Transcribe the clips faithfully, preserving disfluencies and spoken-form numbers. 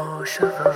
عاشقم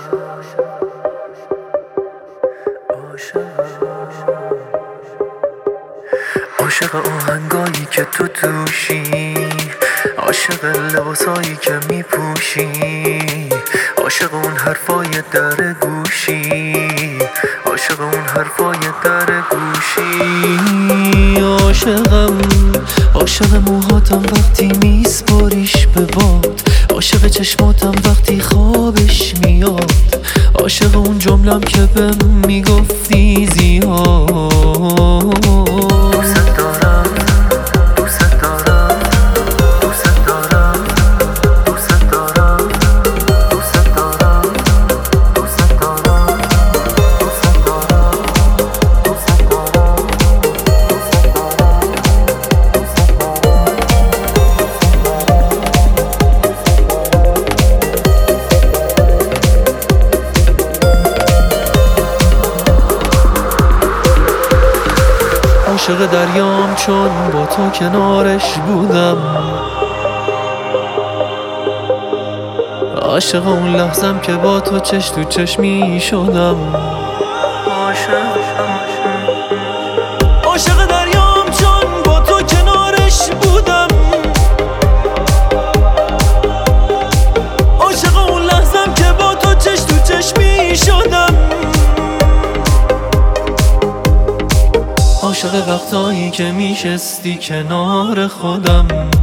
عاشق آهنگایی که تو توشی، عاشق لباسایی که میپوشی، عاشق اون حرفای در گوشی، عاشق اون حرفای در گوشی. عاشقم عاشق موهاتم وقتی میسپاریش به باد، عاشق چشماتم وقتی خوابش میاد، عاشق اون جملم که بهم میگفتی زیاد. دوست دارم دوست دارم دوست دارم دوست دارم دوست دارم دوست دارم دوست دارم دوست دارم. عاشق دریام چون با تو کنارش بودم، عاشق اون لحظم که با تو چش تو چشمی شدم. عاشق دریام چون با تو کنارش بودم، عاشق اون لحظم که با تو چش تو چشمی شدم. عاشق وقتایی که میشستی کنار خودم،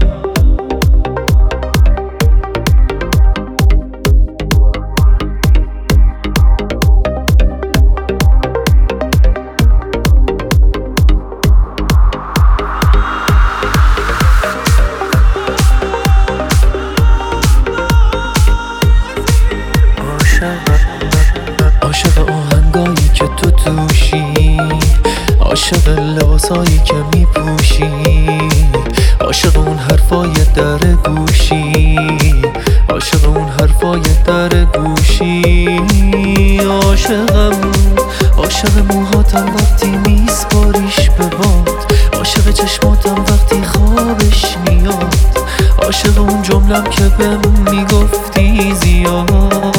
عاشق آهنگایی که تو توشی، عاشق لباسایی که میپوشی، عاشق اون حرفای در گوشی، عاشق اون حرفای در گوشی. عاشقم عاشق موهاتم وقتی میسپاریش به باد، عاشق چشماتم وقتی خوابش میاد، عاشق اون جملم که بهم میگفتی زیاد.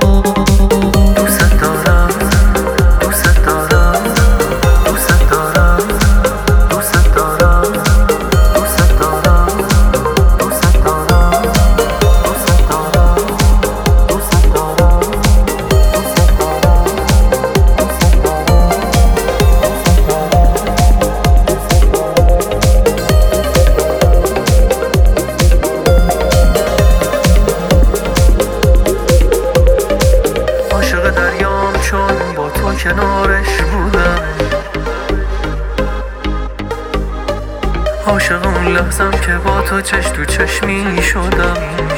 کنارش بودم، عاشق اون لحظم که با تو چش تو چشمی شدم.